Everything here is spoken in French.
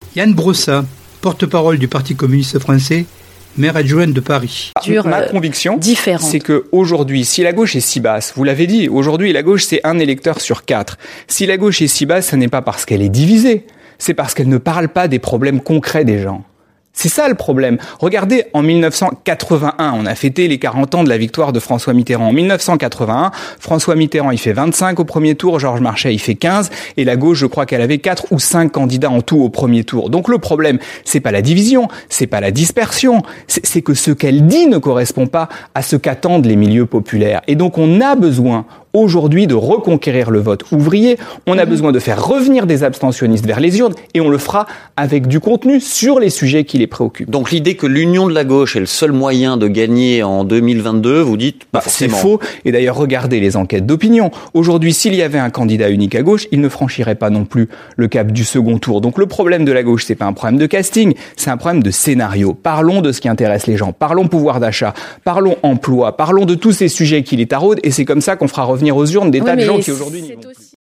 Yann Brossat, porte-parole du Parti communiste français, maire adjoint de Paris. Ma conviction, c'est qu'aujourd'hui, si la gauche est si basse, vous l'avez dit, aujourd'hui la gauche c'est 1 électeur sur 4. Si la gauche est si basse, ce n'est pas parce qu'elle est divisée, c'est parce qu'elle ne parle pas des problèmes concrets des gens. C'est ça le problème. Regardez, en 1981, on a fêté les 40 ans de la victoire de François Mitterrand. En 1981, François Mitterrand, il fait 25 au premier tour, Georges Marchais, il fait 15, et la gauche, je crois qu'elle avait 4 ou 5 candidats en tout au premier tour. Donc le problème, c'est pas la division, c'est pas la dispersion, c'est que ce qu'elle dit ne correspond pas à ce qu'attendent les milieux populaires. Et donc on a besoin aujourd'hui de reconquérir le vote ouvrier, on a besoin de faire revenir des abstentionnistes vers les urnes, et on le fera avec du contenu sur les sujets qui les préoccupent. Donc l'idée que l'union de la gauche est le seul moyen de gagner en 2022, vous dites pas forcément. C'est faux, et d'ailleurs regardez les enquêtes d'opinion. Aujourd'hui, s'il y avait un candidat unique à gauche, il ne franchirait pas non plus le cap du second tour. Donc le problème de la gauche, c'est pas un problème de casting, c'est un problème de scénario. Parlons de ce qui intéresse les gens, parlons pouvoir d'achat, parlons emploi, parlons de tous ces sujets qui les taraudent, et c'est comme ça qu'on fera revenir aux urnes des tas de gens qui aujourd'hui n'y vont plus.